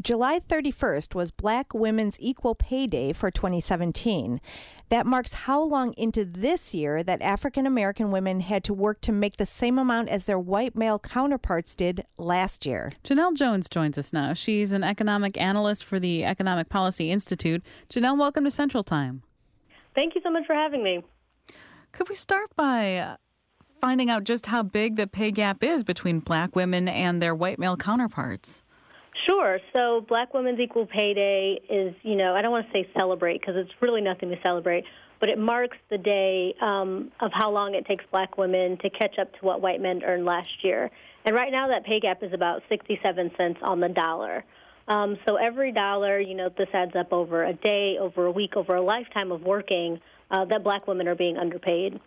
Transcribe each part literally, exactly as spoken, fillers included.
July thirty-first was Black Women's Equal Pay Day for twenty seventeen. That marks how long into this year that African American women had to work to make the same amount as their white male counterparts did last year. Janelle Jones joins us now. She's an economic analyst for the Economic Policy Institute. Janelle, welcome to Central Time. Thank you so much for having me. Could we start by uh, finding out just how big the pay gap is between Black women and their white male counterparts? Sure. So Black Women's Equal Pay Day is, you know, I don't want to say celebrate because it's really nothing to celebrate, but it marks the day um, of how long it takes Black women to catch up to what white men earned last year. And right now that pay gap is about sixty-seven cents on the dollar. Um, so every dollar, you know, this adds up over a day, over a week, over a lifetime of working, uh, that Black women are being underpaid.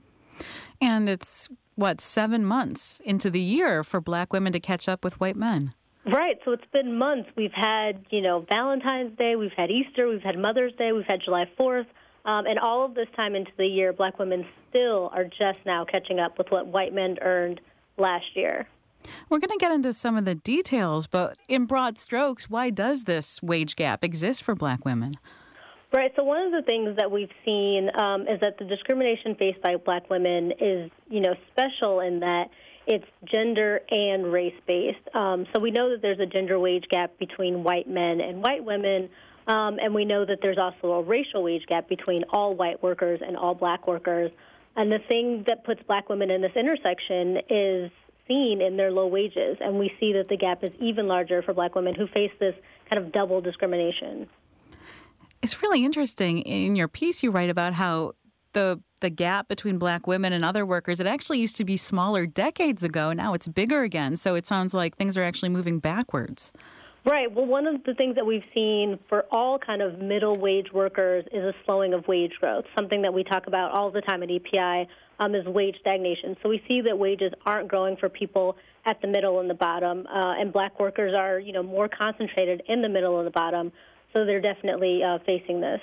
And it's, what, seven months into the year for Black women to catch up with white men. Right. So it's been months. We've had, you know, Valentine's Day, we've had Easter, we've had Mother's Day, we've had July fourth, um, and all of this time into the year, Black women still are just now catching up with what white men earned last year. We're going to get into some of the details, but in broad strokes, why does this wage gap exist for Black women? Right. So one of the things that we've seen um, is that the discrimination faced by Black women is, you know, special in that it's gender and race-based. Um, so we know that there's a gender wage gap between white men and white women, um, and we know that there's also a racial wage gap between all white workers and all Black workers. And the thing that puts Black women in this intersection is seen in their low wages, and we see that the gap is even larger for Black women who face this kind of double discrimination. It's really interesting. In your piece, you write about how the the gap between Black women and other workers, it actually used to be smaller decades ago. Now it's bigger again. So it sounds like things are actually moving backwards. Right. Well, one of the things that we've seen for all kind of middle wage workers is a slowing of wage growth. Something that we talk about all the time at E P I um, is wage stagnation. So we see that wages aren't growing for people at the middle and the bottom, uh, and Black workers are, you know, more concentrated in the middle and the bottom. So they're definitely uh, facing this.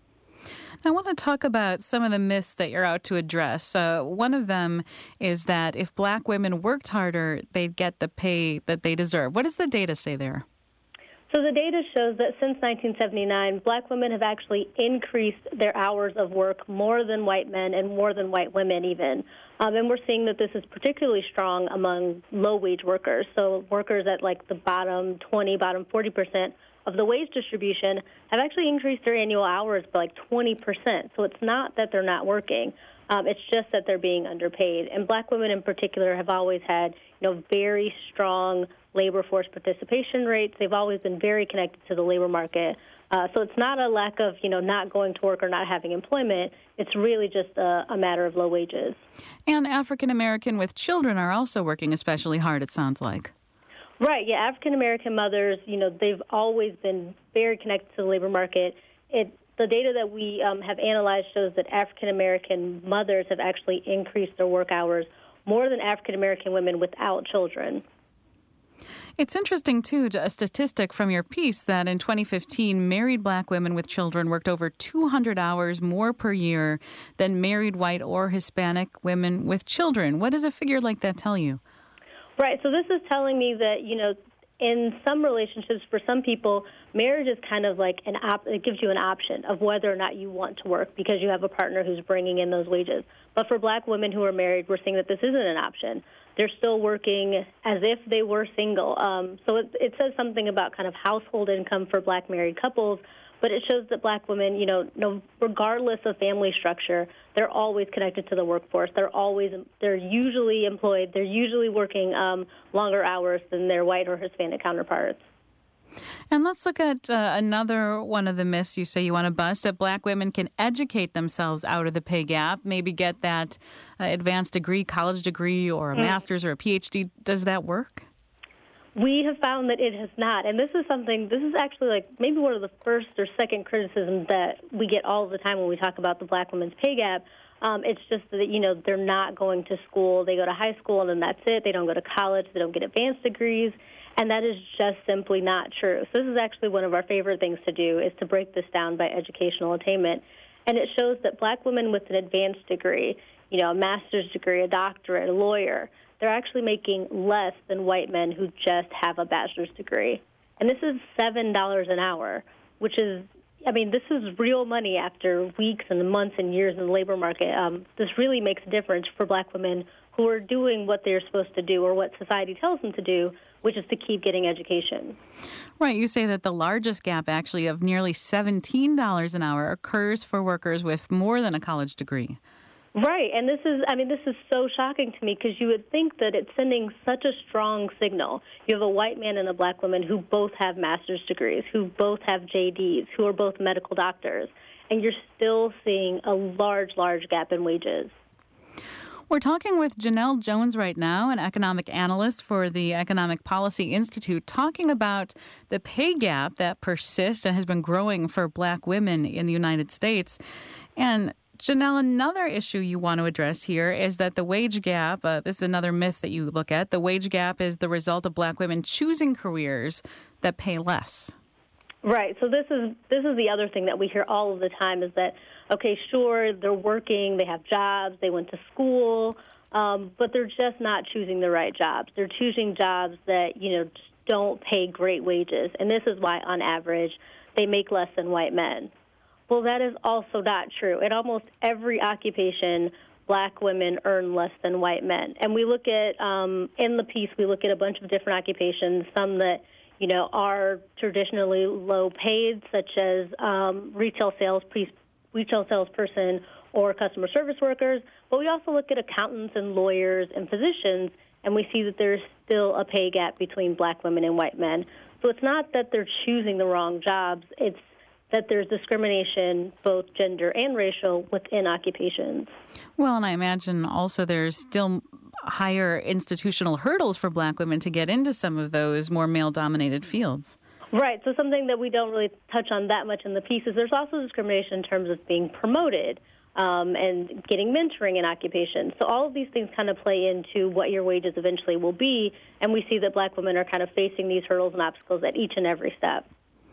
I want to talk about some of the myths that you're out to address. Uh, one of them is that if Black women worked harder, they'd get the pay that they deserve. What does the data say there? So the data shows that since nineteen seventy-nine, Black women have actually increased their hours of work more than white men and more than white women even. Um, and we're seeing that this is particularly strong among low-wage workers. So workers at like the bottom twenty, bottom forty percent of the wage distribution have actually increased their annual hours by like twenty percent. So it's not that they're not working. Um, it's just that they're being underpaid. And Black women in particular have always had, you know, very strong labor force participation rates. They've always been very connected to the labor market. Uh, so it's not a lack of, you know, not going to work or not having employment. It's really just a, a matter of low wages. And African American with children are also working especially hard, it sounds like. Right, yeah, African-American mothers, you know, they've always been very connected to the labor market. It, the data that we um, have analyzed shows that African-American mothers have actually increased their work hours more than African-American women without children. It's interesting, too, a statistic from your piece that in twenty fifteen, married Black women with children worked over two hundred hours more per year than married white or Hispanic women with children. What does a figure like that tell you? Right. So this is telling me that, you know, in some relationships, for some people, marriage is kind of like an op- it gives you an option of whether or not you want to work because you have a partner who's bringing in those wages. But for Black women who are married, we're seeing that this isn't an option. They're still working as if they were single. Um, so it, it says something about kind of household income for Black married couples, but it shows that Black women, you know, no, regardless of family structure, they're always connected to the workforce. They're always, they're usually employed. They're usually working um, longer hours than their white or Hispanic counterparts. And let's look at uh, another one of the myths you say you want to bust, that Black women can educate themselves out of the pay gap, maybe get that uh, advanced degree, college degree, or a mm. master's or a P H D. Does that work? We have found that it has not, and this is something, this is actually like maybe one of the first or second criticisms that we get all the time when we talk about the Black women's pay gap. Um, it's just that, you know, they're not going to school. They go to high school, and then that's it. They don't go to college. They don't get advanced degrees, and that is just simply not true. So this is actually one of our favorite things to do, is to break this down by educational attainment, and it shows that Black women with an advanced degree, you know, a master's degree, a doctorate, a lawyer, they're actually making less than white men who just have a bachelor's degree. and this is seven dollars an hour, which is, I mean, this is real money after weeks and months and years in the labor market. Um, this really makes a difference for black women who are doing what they're supposed to do or what society tells them to do, which is to keep getting education. Right. You say that the largest gap, actually, of nearly seventeen dollars an hour occurs for workers with more than a college degree. Right, and this is, I mean, this is so shocking to me because you would think that it's sending such a strong signal. You have a white man and a black woman who both have master's degrees, who both have J Ds, who are both medical doctors, and you're still seeing a large, large gap in wages. We're talking with Janelle Jones right now, an economic analyst for the Economic Policy Institute, talking about the pay gap that persists and has been growing for black women in the United States. And Janelle, another issue you want to address here is that the wage gap, uh, this is another myth that you look at, the wage gap is the result of black women choosing careers that pay less. Right. So this is this is the other thing that we hear all of the time is that, okay, sure, they're working, they have jobs, they went to school, um, but they're just not choosing the right jobs. They're choosing jobs that, you know, just don't pay great wages. And this is why, on average, they make less than white men. Well, that is also not true. In almost every occupation, black women earn less than white men. And we look at, um, in the piece, we look at a bunch of different occupations, some that, you know, are traditionally low paid, such as um, retail sales, pre- retail salesperson or customer service workers. But we also look at accountants and lawyers and physicians, and we see that there's still a pay gap between black women and white men. So it's not that they're choosing the wrong jobs. It's that there's discrimination, both gender and racial, within occupations. Well, and I imagine also there's still higher institutional hurdles for black women to get into some of those more male-dominated fields. Right. So something that we don't really touch on that much in the piece is there's also discrimination in terms of being promoted um, and getting mentoring in occupations. So all of these things kind of play into what your wages eventually will be, and we see that black women are kind of facing these hurdles and obstacles at each and every step.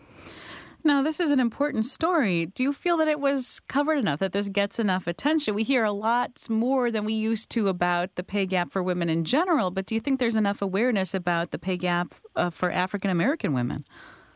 Now, this is an important story. Do you feel that it was covered enough, that this gets enough attention? We hear a lot more than we used to about the pay gap for women in general, but do you think there's enough awareness about the pay gap uh, for African-American women?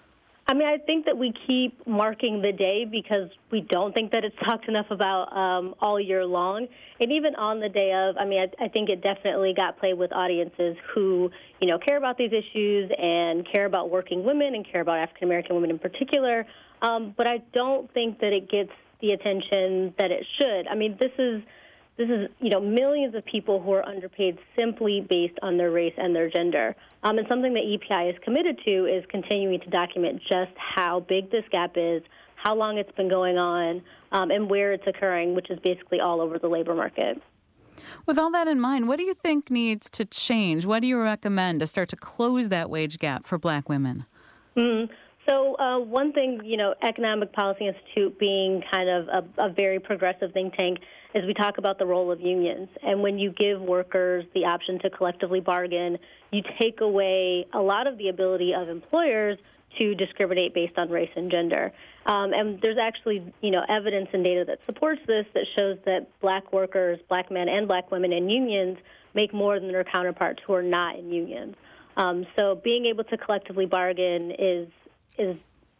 I mean, I think that we keep marking the day because we don't think that it's talked enough about um, all year long. And even on the day of, I mean, I, I think it definitely got played with audiences who, you know, care about these issues and care about working women and care about African-American women in particular. Um, but I don't think that it gets the attention that it should. I mean, this is This is, you know, millions of people who are underpaid simply based on their race and their gender. Um, and something that E P I is committed to is continuing to document just how big this gap is, how long it's been going on, um, and where it's occurring, which is basically all over the labor market. With all that in mind, what do you think needs to change? What do you recommend to start to close that wage gap for black women? Mm-hmm. So uh, one thing, you know, Economic Policy Institute being kind of a, a very progressive think tank, is we talk about the role of unions. And when you give workers the option to collectively bargain, you take away a lot of the ability of employers to discriminate based on race and gender. Um, and there's actually, you know, evidence and data that supports this that shows that black workers, black men and black women in unions make more than their counterparts who are not in unions. Um, so being able to collectively bargain is is,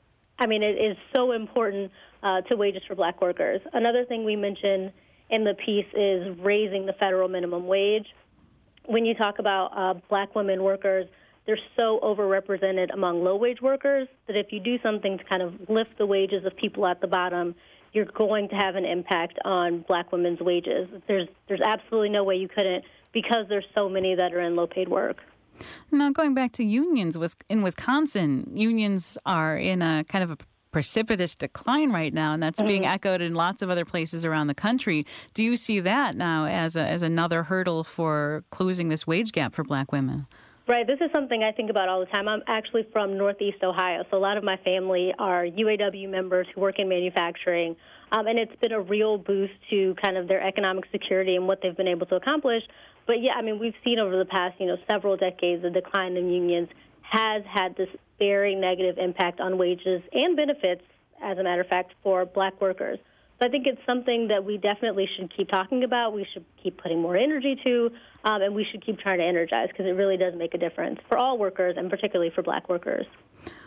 I mean, it is so important uh, to wages for black workers. Another thing we mention in the piece is raising the federal minimum wage. When you talk about uh, black women workers, they're so overrepresented among low-wage workers that if you do something to kind of lift the wages of people at the bottom, you're going to have an impact on black women's wages. There's, there's absolutely no way you couldn't because there's so many that are in low-paid work. Now, going back to unions, in Wisconsin, unions are in a kind of a precipitous decline right now, and that's mm-hmm. being echoed in lots of other places around the country. Do you see that now as a, as another hurdle for closing this wage gap for black women? Right. This is something I think about all the time. I'm actually from Northeast Ohio, so a lot of my family are U A W members who work in manufacturing, um, and it's been a real boost to kind of their economic security and what they've been able to accomplish. But, yeah, I mean, we've seen over the past, you know, several decades the decline in unions has had this very negative impact on wages and benefits, as a matter of fact, for black workers. So I think it's something that we definitely should keep talking about. We should keep putting more energy to, um, and we should keep trying to energize because it really does make a difference for all workers and particularly for black workers.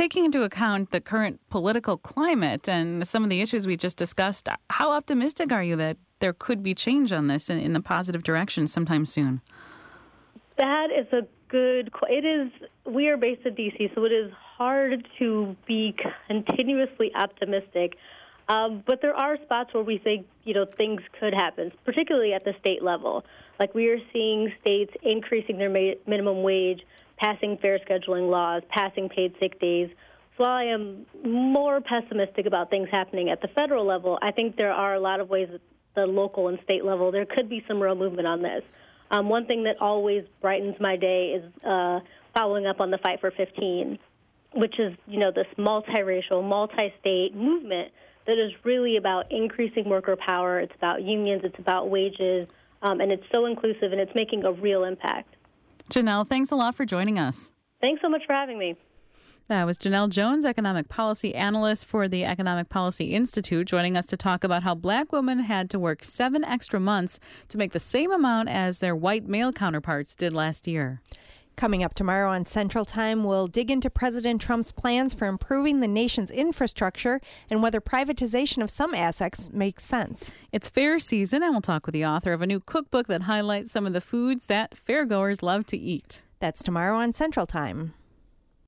taking into account the current political climate and some of the issues we just discussed, how optimistic are you that there could be change on this in, in a positive direction sometime soon? That is a good, it is, we are based in D C, so it is hard to be continuously optimistic. Um, but there are spots where we think, you know, things could happen, particularly at the state level. Like we are seeing states increasing their ma- minimum wage, passing fair scheduling laws, passing paid sick days. So while I am more pessimistic about things happening at the federal level, I think there are a lot of ways at the local and state level there could be some real movement on this. Um, one thing that always brightens my day is uh, following up on the Fight for fifteen, which is, you know, this multiracial, multi-state movement that is really about increasing worker power. It's about unions. It's about wages. Um, and it's so inclusive, and it's making a real impact. Janelle, thanks a lot for joining us. Thanks so much for having me. That was Janelle Jones, economic policy analyst for the Economic Policy Institute, joining us to talk about how black women had to work seven extra months to make the same amount as their white male counterparts did last year. Coming up tomorrow on Central Time, we'll dig into President Trump's plans for improving the nation's infrastructure and whether privatization of some assets makes sense. It's fair season, and we'll talk with the author of a new cookbook that highlights some of the foods that fairgoers love to eat. That's tomorrow on Central Time.